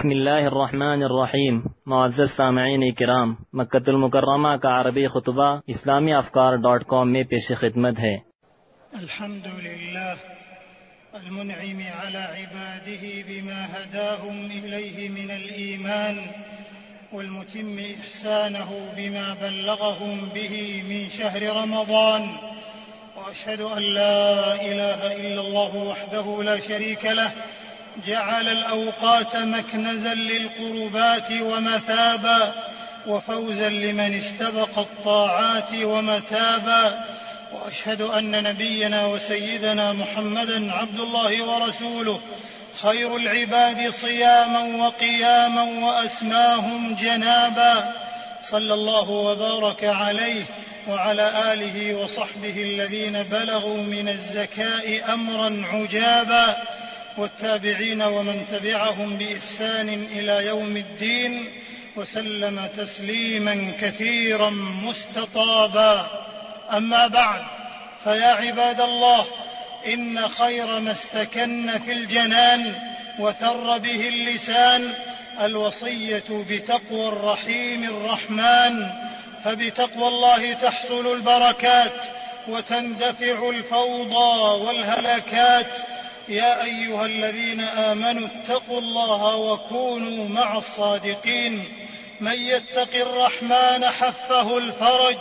بسم الله الرحمن الرحیم. معزز سامعین کرام، مکۃ المکرمہ کا عربی خطبہ اسلامی افکار.com میں پیش خدمت ہے۔ الحمد لله المنعم على عباده بما هداهم إليه من الإيمان، والمتم إحسانه بما بلغهم به من شهر رمضان، وأشهد أن لا إله إلا الله وحده لا شريك له، جعل الأوقات مكنزا للقربات ومثابا وفوزا لمن استبق الطاعات ومتابا، وأشهد أن نبينا وسيدنا محمدا عبد الله ورسوله، خير العباد صياما وقياما وأسماهم جنابا، صلى الله وبارك عليه وعلى آله وصحبه الذين بلغوا من الزكاء أمرا عجابا، والتابعين ومن تبعهم بإحسان إلى يوم الدين، وسلم تسليما كثيرا مستطابا. أما بعد، فيا عباد الله، إن خير ما استكن في الجنان وثر به اللسان الوصية بتقوى الرحيم الرحمن، فبتقوى الله تحصل البركات وتندفع الفوضى والهلكات. يا أيها الذين آمنوا اتقوا الله وكونوا مع الصادقين، من يتق الرحمن حفه الفرج،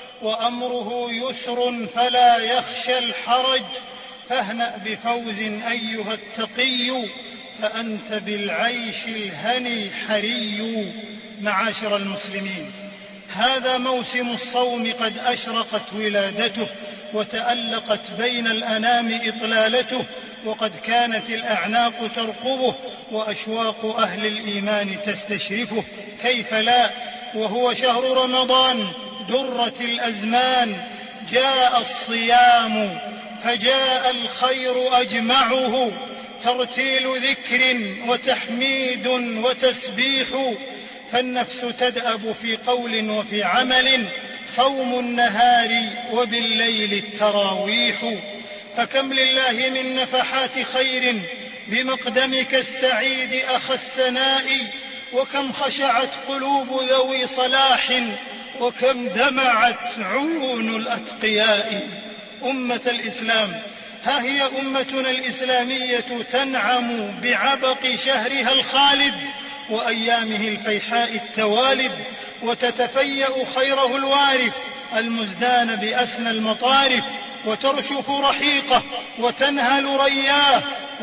وأمره يسر فلا يخشى الحرج، فاهنأ بفوز أيها التقي، فأنت بالعيش الهني حري. معاشر المسلمين، هذا موسم الصوم قد أشرقت ولادته، وتألقت بين الأنام إطلالته، وقد كانت الأعناق ترقبه، وأشواق أهل الإيمان تستشرفه. كيف لا وهو شهر رمضان درة الأزمان؟ جاء الصيام فجاء الخير أجمعه، ترتيل ذكر وتحميد وتسبيح، فالنفس تدأب في قول وفي عمل، صوم النهار وبالليل التراويح. فكم لله من نفحات خير بمقدمك السعيد أخ السناء، وكم خشعت قلوب ذوي صلاح، وكم دمعت عيون الأتقياء. أمة الإسلام، ها هي أمتنا الإسلامية تنعم بعبق شهرها الخالد وأيامه الفيحاء التوالد، وتتفيأ خيره الوارف المزدان بأسنى المطارف، وترشف رحيقه وتنهل رياه،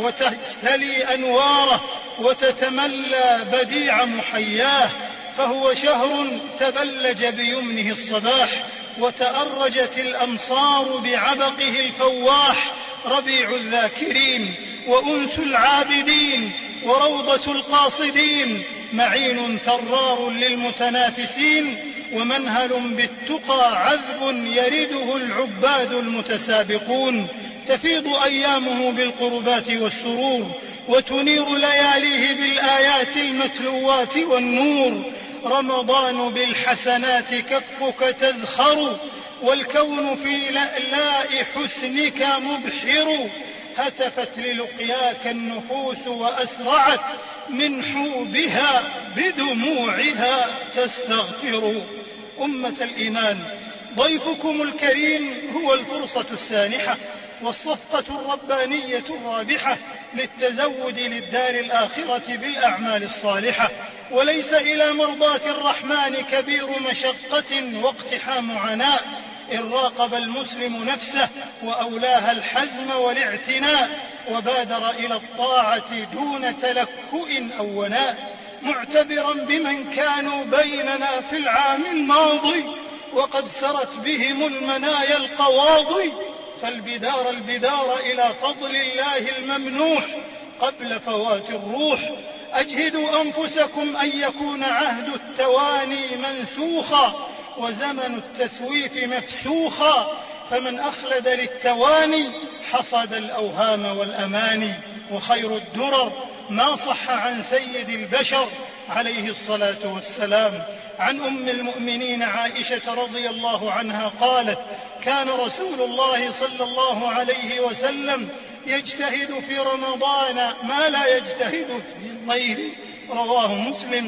وتجتلي أنواره، وتتملى بديع محياه. فهو شهر تبلج بيمنه الصباح، وتأرجت الأمصار بعبقه الفواح، ربيع الذاكرين وأنس العابدين وروضة القاصدين، معين ثرار للمتنافسين، ومنهل بالتقى عذب يرده العباد المتسابقون. تفيض أيامه بالقربات والسرور، وتنير لياليه بالآيات المتلوات والنور. رمضان بالحسنات كفك تزخر، والكون في لألاء حسنك مبحر. هتفت للقياك النفوس وأسرعت من حوبها بدموعها تستغفر. أمة الإيمان، ضيفكم الكريم هو الفرصة السانحة والصفقة الربانية الرابحة للتزود للدار الآخرة بالأعمال الصالحة، وليس إلى مرضاة الرحمن كبير مشقة واقتحام عناء، إن راقب المسلم نفسه وأولاها الحزم والاعتناء، وبادر إلى الطاعة دون تلكؤ أو وناء، معتبرا بمن كانوا بيننا في العام الماضي وقد سرت بهم المنايا القواضي، فالبدار إلى فضل الله الممنوح قبل فوات الروح. أجهدوا أنفسكم أن يكون عهد التواني منسوخا، وزمن التسويف مفسوخا، فمن أخلد للتواني حصد الأوهام والأماني. وخير الدرر ما صح عن سيد البشر عليه الصلاة والسلام، عن أم المؤمنين عائشة رضي الله عنها قالت: كان رسول الله صلى الله عليه وسلم يجتهد في رمضان ما لا يجتهد في غيره، رواه مسلم.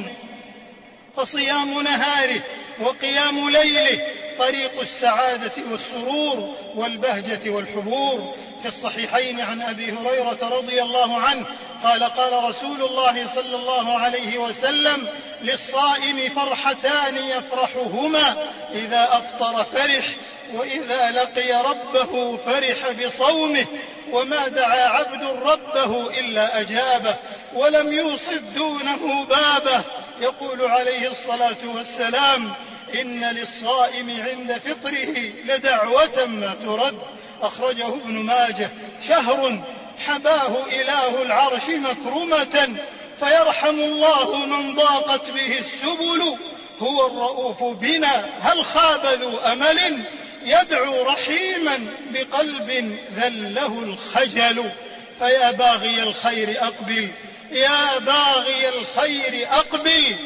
فصيام نهاره وقيام ليله طريق السعادة والسرور والبهجة والحبور. في الصحيحين عن أبي هريرة رضي الله عنه قال قال رسول الله صلى الله عليه وسلم: للصائم فرحتان يفرحهما، إذا أفطر فرح، وإذا لقي ربه فرح بصومه، وما دعا عبد ربه إلا أجابه، ولم يوصد دونه بابه. يقول عليه الصلاة والسلام: إن للصائم عند فطره لدعوة ما ترد. أخرجه ابن ماجه. شهر حباه إله العرش مكرمة، فيرحم الله من ضاقت به السبل، هو الرؤوف بنا هل خاب ذو أمل، يدعو رحيما بقلب ذله الخجل. فيا باغي الخير أقبل، يا باغي الخير أقبل،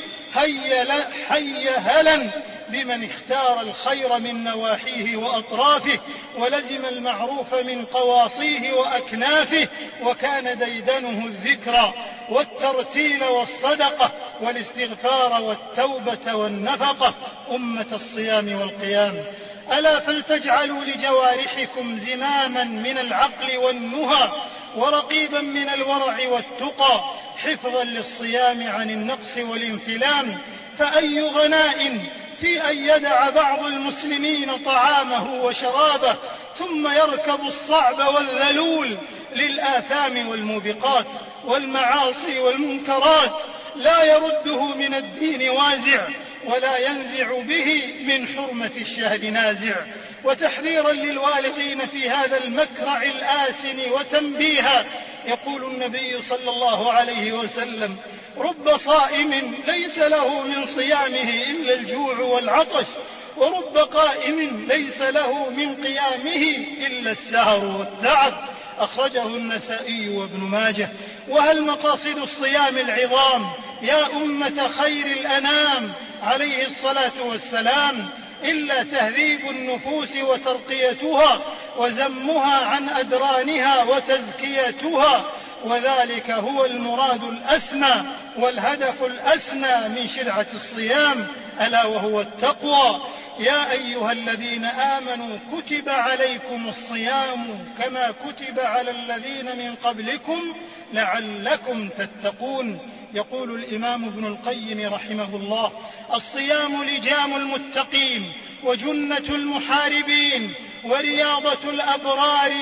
هيا هلا بمن اختار الخير من نواحيه وأطرافه، ولزم المعروف من قواصيه وأكنافه، وكان ديدنه الذكرى والترتيل والصدقة والاستغفار والتوبة والنفقة. أمة الصيام والقيام، ألا فلتجعلوا لجوارحكم زماما من العقل والنهى، ورقيبا من الورع والتقى، حفظا للصيام عن النقص والانفلام. فأي غناء في أن يدع بعض المسلمين طعامه وشرابه ثم يركب الصعب والذلول للآثام والموبقات والمعاصي والمنكرات، لا يرده من الدين وازع، ولا ينزع به من حرمة الشهد نازع. وتحذيرا للوالغين في هذا المكرع الآسن وتنبيها، يقول النبي صلى الله عليه وسلم: رب صائم ليس له من صيامه إلا الجوع والعطش، ورب قائم ليس له من قيامه إلا السهر والتعب. أخرجه النسائي وابن ماجه. وهل مقاصد الصيام العظام يا أمة خير الأنام عليه الصلاة والسلام إلا تهذيب النفوس وترقيتها، وزمها عن أدرانها وتزكيتها، وذلك هو المراد الأسمى والهدف الأسنى من شرعة الصيام، ألا وهو التقوى. يا أيها الذين آمنوا كتب عليكم الصيام كما كتب على الذين من قبلكم لعلكم تتقون. يقول الإمام ابن القيم رحمه الله: الصيام لجام المتقين، وجنة المحاربين، ورياضة الأبرار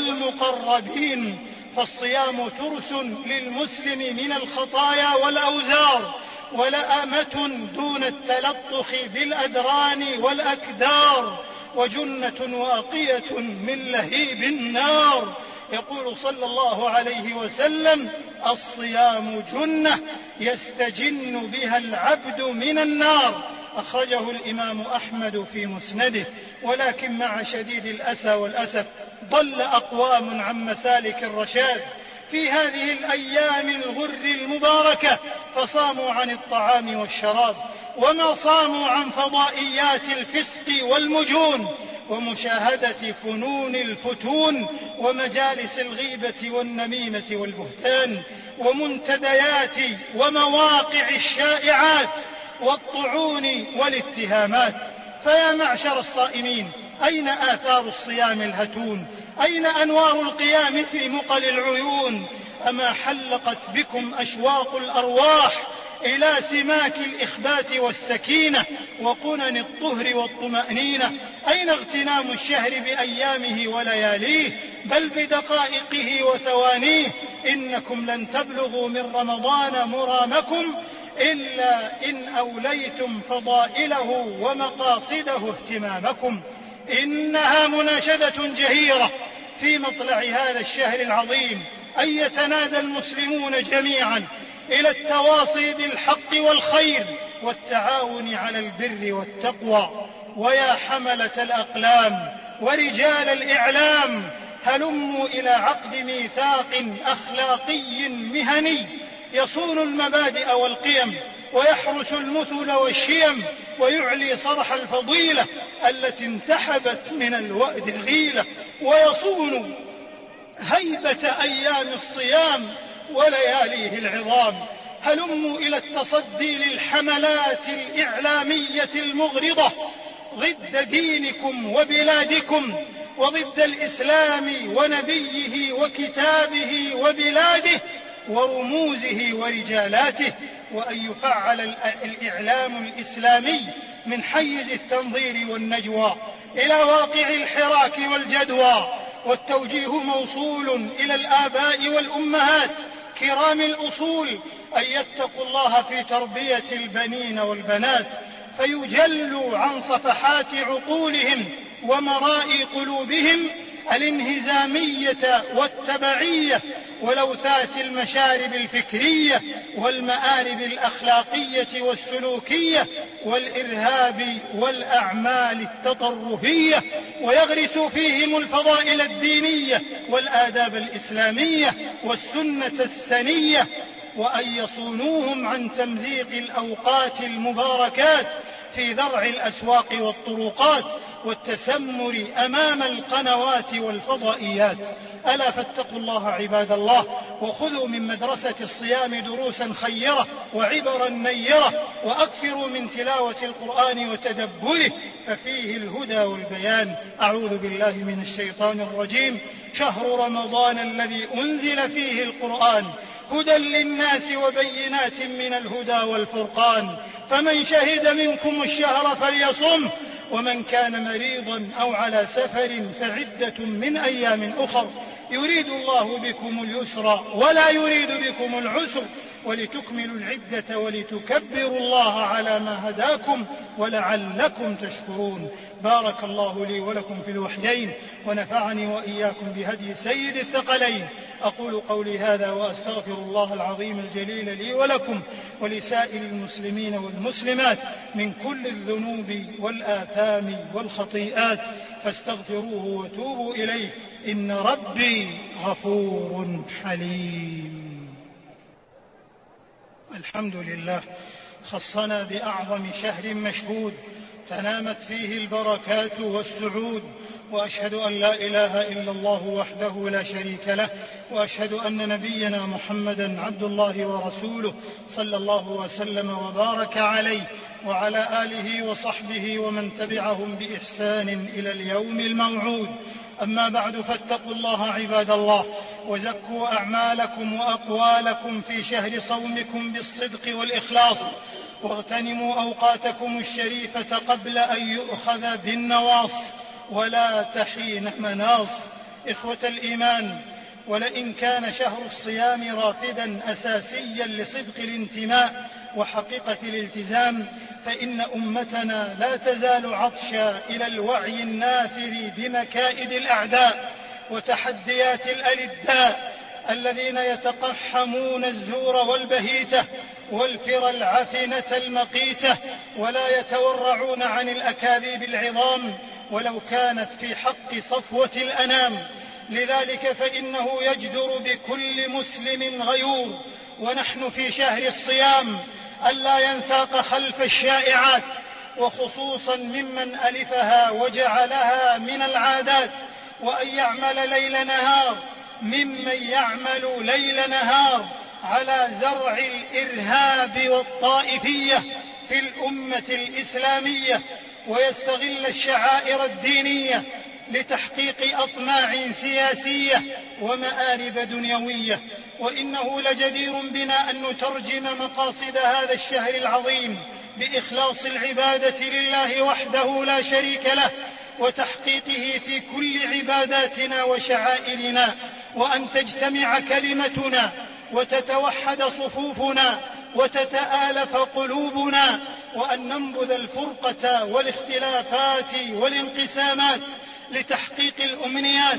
والمقربين. فالصيام ترس للمسلم من الخطايا والأوزار، ولأمة دون التلطخ بالأدران والأكدار، وجنة واقية من لهيب النار. يقول صلى الله عليه وسلم: الصيام جنة يستجن بها العبد من النار. أخرجه الإمام أحمد في مسنده. ولكن مع شديد الأسى والأسف ضل أقوام عن مسالك الرشاد في هذه الأيام الغر المباركة، فصاموا عن الطعام والشراب، وما صاموا عن فضائيات الفسق والمجون، ومشاهدة فنون الفتون، ومجالس الغيبة والنميمة والبهتان، ومنتديات ومواقع الشائعات والطعون والاتهامات. فيا معشر الصائمين، أين آثار الصيام الهتون؟ أين أنوار القيام في مقل العيون؟ أما حلقت بكم أشواق الأرواح إلى سماك الإخبات والسكينة وقنن الطهر والطمأنينة؟ أين اغتنام الشهر بأيامه ولياليه، بل بدقائقه وثوانيه؟ إنكم لن تبلغوا من رمضان مرامكم إلا إن أوليتم فضائله ومقاصده اهتمامكم. إنها مناشدة جهيرة في مطلع هذا الشهر العظيم أن يتنادى المسلمون جميعا إلى التواصي بالحق والخير والتعاون على البر والتقوى. ويا حملة الأقلام ورجال الإعلام، هلموا إلى عقد ميثاق أخلاقي مهني يصون المبادئ والقيم، ويحرس المثل والشيم، ويعلي صرح الفضيلة التي انتحبت من الوأد غيلة، ويصون هيبة أيام الصيام ولياليه العظام. هلموا إلى التصدي للحملات الإعلامية المغرضة ضد دينكم وبلادكم وضد الإسلام ونبيه وكتابه وبلاده ورموزه ورجالاته، وأن يفعل الإعلام الإسلامي من حيز التنظير والنجوى إلى واقع الحراك والجدوى، والتوجيه موصول إلى الآباء والأمهات كرام الأصول أن يتقوا الله في تربية البنين والبنات، فيجلوا عن صفحات عقولهم ومرائي قلوبهم الانهزامية والتبعية ولوثات المشارب الفكرية والمآرب الأخلاقية والسلوكية والإرهاب والأعمال التطرفية، ويغرسوا فيهم الفضائل الدينية والآداب الإسلامية والسنة السنية، وأن يصونوهم عن تمزيق الأوقات المباركات في ذرع الأسواق والطرقات والتسمر أمام القنوات والفضائيات. ألا فاتقوا الله عباد الله، وخذوا من مدرسة الصيام دروسا خيرة وعبرا نيرة، وأكثروا من تلاوة القرآن وتدبره ففيه الهدى والبيان. أعوذ بالله من الشيطان الرجيم. شهر رمضان الذي أنزل فيه القرآن هدى للناس وبينات من الهدى والفرقان، فمن شهد منكم الشهر فليصمه، ومن كان مريضا أو على سفر فعدة من أيام أخر، يريد الله بكم اليسر ولا يريد بكم العسر، ولتكملوا العدة ولتكبروا الله على ما هداكم ولعلكم تشكرون. بارك الله لي ولكم في الوحيين، ونفعني وإياكم بهدي سيد الثقلين. أقول قولي هذا وأستغفر الله العظيم الجليل لي ولكم ولسائر المسلمين والمسلمات من كل الذنوب والآثام والخطيئات، فاستغفروه وتوبوا إليه، إن ربي غفور حليم. الحمد لله، خصنا بأعظم شهر مشهود تنامت فيه البركات والسعود، وأشهد أن لا إله إلا الله وحده لا شريك له، وأشهد أن نبينا محمدا عبد الله ورسوله صلى الله وسلم وبارك عليه وعلى آله وصحبه ومن تبعهم بإحسان إلى اليوم الموعود. أما بعد، فاتقوا الله عباد الله، وزكوا أعمالكم وأقوالكم في شهر صومكم بالصدق والإخلاص، واغتنموا أوقاتكم الشريفة قبل أن يؤخذ بالنواص ولا تحين مناص. إخوة الإيمان، ولئن كان شهر الصيام رافدا أساسيا لصدق الانتماء وحقيقة الالتزام، فإن أمتنا لا تزال عطشا إلى الوعي النافر بمكائد الأعداء وتحديات الألداء الذين يتقحمون الزور والبهيتة والفر العفنة المقيتة، ولا يتورعون عن الأكاذيب العظام ولو كانت في حق صفوة الأنام. لذلك فإنه يجدر بكل مسلم غيور ونحن في شهر الصيام ألا ينساق خلف الشائعات، وخصوصا ممن ألفها وجعلها من العادات، وأن يعمل ليل نهار ممن يعمل ليل نهار على زرع الإرهاب والطائفية في الأمة الإسلامية، ويستغل الشعائر الدينية لتحقيق أطماع سياسية ومآرب دنيوية. وإنه لجدير بنا أن نترجم مقاصد هذا الشهر العظيم بإخلاص العبادة لله وحده لا شريك له، وتحقيقه في كل عباداتنا وشعائرنا، وأن تجتمع كلمتنا وتتوحد صفوفنا وتتآلف قلوبنا، وأن ننبذ الفرقة والاختلافات والانقسامات لتحقيق الأمنيات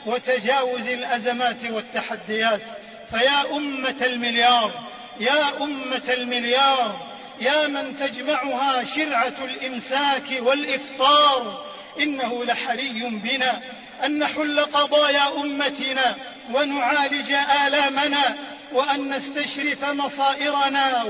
وتجاوز الأزمات والتحديات. فيا أمة المليار، يا أمة المليار، يا من تجمعها شرعة الإمساك والإفطار، إنه لحري بنا أن نحل قضايا أمتنا ونعالج آلامنا، وأن نستشرف مصائرنا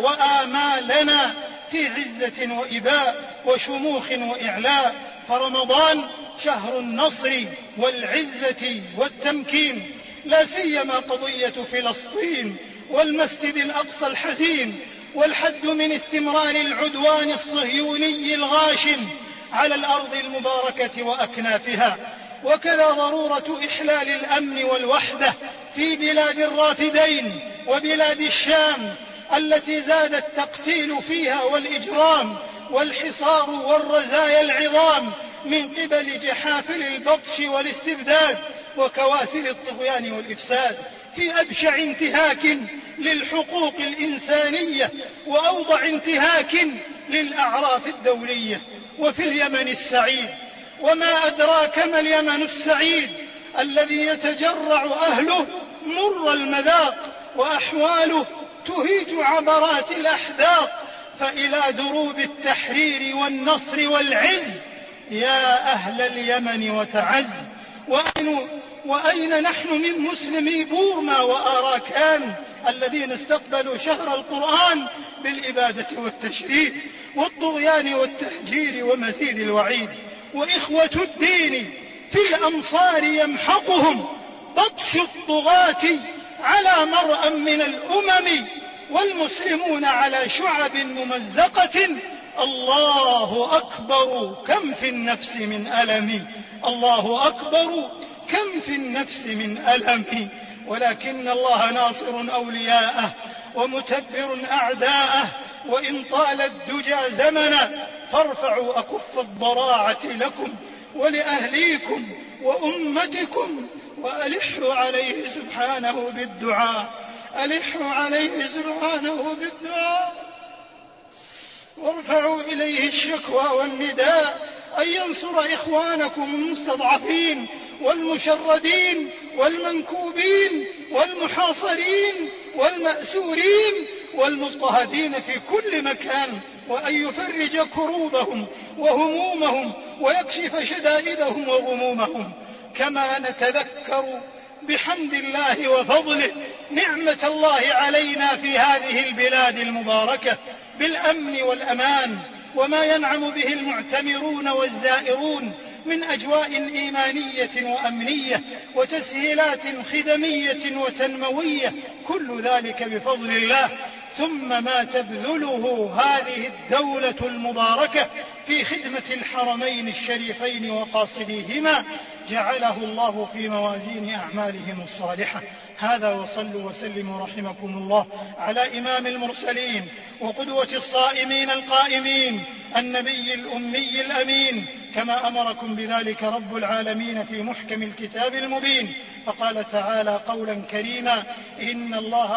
وآمالنا في عزة وإباء وشموخ وإعلاء. فرمضان شهر النصر والعزة والتمكين، لا سيما قضية فلسطين والمسجد الأقصى الحزين، والحد من استمرار العدوان الصهيوني الغاشم على الأرض المباركة وأكنافها. وكذا ضرورة إحلال الأمن والوحدة في بلاد الرافدين وبلاد الشام التي زاد التقتيل فيها والإجرام والحصار والرزايا العظام من قبل جحافل البطش والاستبداد وكواسل الطغيان والإفساد، في أبشع انتهاك للحقوق الإنسانية وأوضع انتهاك للأعراف الدولية. وفي اليمن السعيد، وما أدراك ما اليمن السعيد الذي يتجرع أهله مر المذاق وأحواله تهيج عبرات الأحداق، فإلى دروب التحرير والنصر والعز يا أهل اليمن وتعز. وأين نحن من مسلمي بورما وآراكان الذين استقبلوا شهر القرآن بالإبادة والتشريد والطغيان والتهجير ومزيد الوعيد؟ وإخوة الدين في الأمصار يمحقهم بطش الطغاة على مرأى من الأمم، والمسلمون على شعب ممزقة. الله أكبر كم في النفس من ألم، الله أكبر كم في النفس من ألم. ولكن الله ناصر أولياءه ومتبر أعداءه، وإن طال الدجى زمنا فارفعوا أكف الضراعة لكم ولأهليكم وأمتكم، وألحوا عليه سبحانه بالدعاء، ألحوا عليه سبحانه بالدعاء، وارفعوا إليه الشكوى والنداء أن ينصر إخوانكم المستضعفين والمشردين والمنكوبين والمحاصرين والمأسورين والمضطهدين في كل مكان، وأن يفرج كروبهم وهمومهم ويكشف شدائدهم وغمومهم. كما نتذكر بحمد الله وفضله نعمة الله علينا في هذه البلاد المباركة بالأمن والأمان، وما ينعم به المعتمرون والزائرون من أجواء إيمانية وأمنية وتسهيلات خدمية وتنموية، كل ذلك بفضل الله. ثم ما تبذله هذه الدولة المباركة في خدمة الحرمين الشريفين وقاصديهما جعله الله في موازين أعمالهم الصالحة. هذا، وصلوا وسلموا رحمكم الله على إمام المرسلين وقدوة الصائمين القائمين النبي الأمي الأمين، كما أمركم بذلك رب العالمين في محكم الكتاب المبين. فقال تعالى قولا كريما: إن الله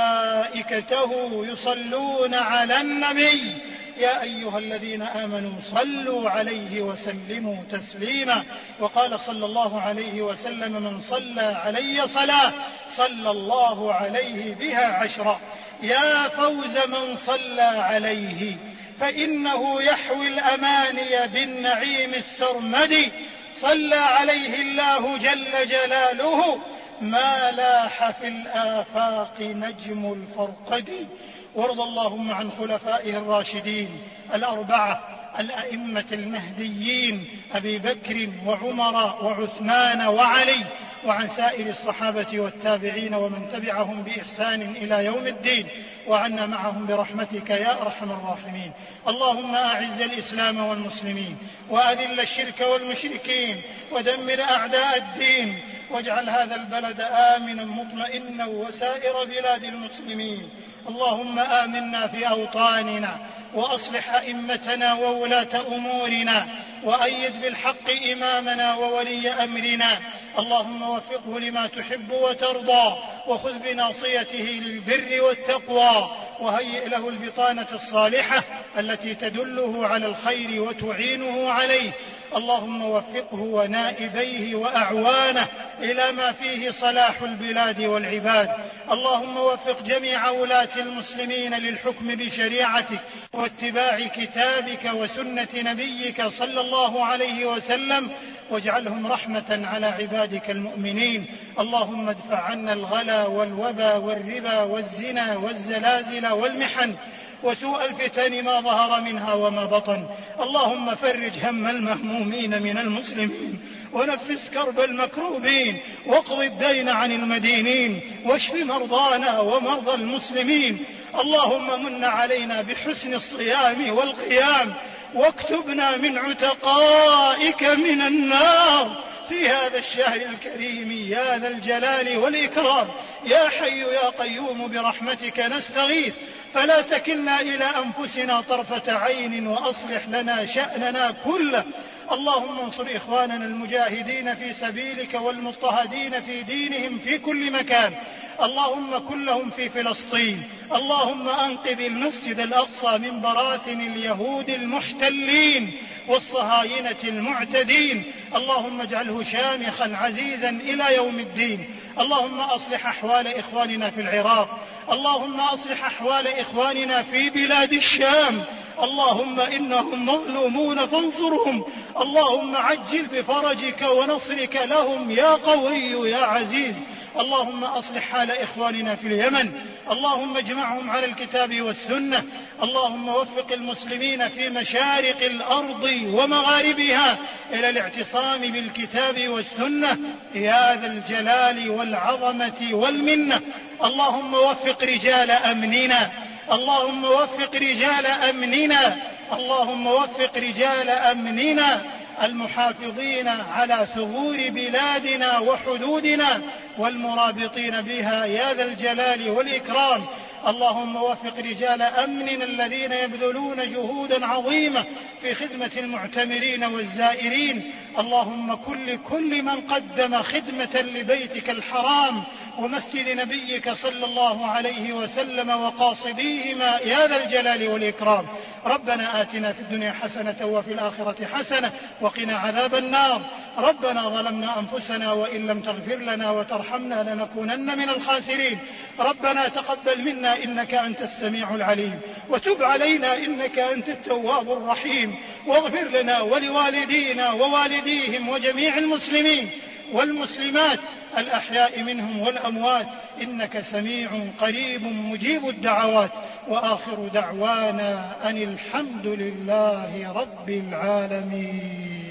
وملائكته يصلون على النبي يا أيها الذين آمنوا صلوا عليه وسلموا تسليما. وقال صلى الله عليه وسلم: من صلى علي صلاة صلى الله عليه بها 10. يا فوز من صلى عليه، فإنه يحوي الأماني بالنعيم السرمدي. صلى عليه الله جل جلاله ما لاح في الآفاق نجم الفرقد. وارض اللهم عن خلفائه الراشدين الأربعة الأئمة المهديين أبي بكر وعمر وعثمان وعلي، وعن سائر الصحابة والتابعين ومن تبعهم بإحسان إلى يوم الدين، وعنا معهم برحمتك يا أرحم الراحمين. اللهم أعز الإسلام والمسلمين، وأذل الشرك والمشركين، ودمر أعداء الدين، واجعل هذا البلد آمنا مطمئنا وسائر بلاد المسلمين. اللهم آمنا في أوطاننا، وأصلح أئمتنا وولاة أمورنا، وأيد بالحق إمامنا وولي أمرنا. اللهم وفقه لما تحب وترضى، وخذ بناصيته للبر والتقوى، وهيئ له البطانة الصالحة التي تدله على الخير وتعينه عليه. اللهم وفقه ونائبيه وأعوانه إلى ما فيه صلاح البلاد والعباد. اللهم وفق جميع ولاة المسلمين للحكم بشريعتك واتباع كتابك وسنة نبيك صلى الله عليه وسلم، واجعلهم رحمة على عبادك المؤمنين. اللهم ادفع عنا الغلا والوبا والربا والزنا والزلازل والمحن وسوء الفتن ما ظهر منها وما بطن. اللهم فرج هم المهمومين من المسلمين، ونفس كرب المكروبين، واقض الدين عن المدينين، واشف مرضانا ومرضى المسلمين. اللهم من علينا بحسن الصيام والقيام، واكتبنا من عتقائك من النار في هذا الشهر الكريم يا ذا الجلال والإكرام. يا حي يا قيوم برحمتك نستغيث، فلا تكلنا إلى أنفسنا طرفة عين، وأصلح لنا شأننا كله. اللهم انصر إخواننا المجاهدين في سبيلك والمضطهدين في دينهم في كل مكان. اللهم كن لهم في فلسطين. اللهم أنقذ المسجد الأقصى من براثن اليهود المحتلين والصهاينة المعتدين. اللهم اجعله شامخا عزيزا إلى يوم الدين. اللهم أصلح أحوال إخواننا في العراق. اللهم أصلح أحوال إخواننا في بلاد الشام. اللهم إنهم مظلومون فانصرهم. اللهم عجل بفرجك ونصرك لهم يا قوي يا عزيز. اللهم أصلح حال إخواننا في اليمن. اللهم اجمعهم على الكتاب والسنة. اللهم وفق المسلمين في مشارق الأرض ومغاربها إلى الاعتصام بالكتاب والسنة يا ذا الجلال والعظمة والمنة. اللهم وفق رجال أمننا. اللهم وفق رجال أمننا. اللهم وفق رجال أمننا المحافظين على ثغور بلادنا وحدودنا والمرابطين بها يا ذا الجلال والإكرام. اللهم وفق رجال أمننا الذين يبذلون جهودا عظيمة في خدمة المعتمرين والزائرين. اللهم كل من قدم خدمة لبيتك الحرام ومسجد نبيك صلى الله عليه وسلم وقاصديهما يا ذا الجلال والإكرام. ربنا آتنا في الدنيا حسنة وفي الآخرة حسنة وقنا عذاب النار. ربنا ظلمنا أنفسنا وإن لم تغفر لنا وترحمنا لنكونن من الخاسرين. ربنا تقبل منا إنك أنت السميع العليم، وتب علينا إنك أنت التواب الرحيم، واغفر لنا ولوالدينا ووالديهم وجميع المسلمين والمسلمات الأحياء منهم والأموات، إنك سميع قريب مجيب الدعوات. وآخر دعوانا أن الحمد لله رب العالمين.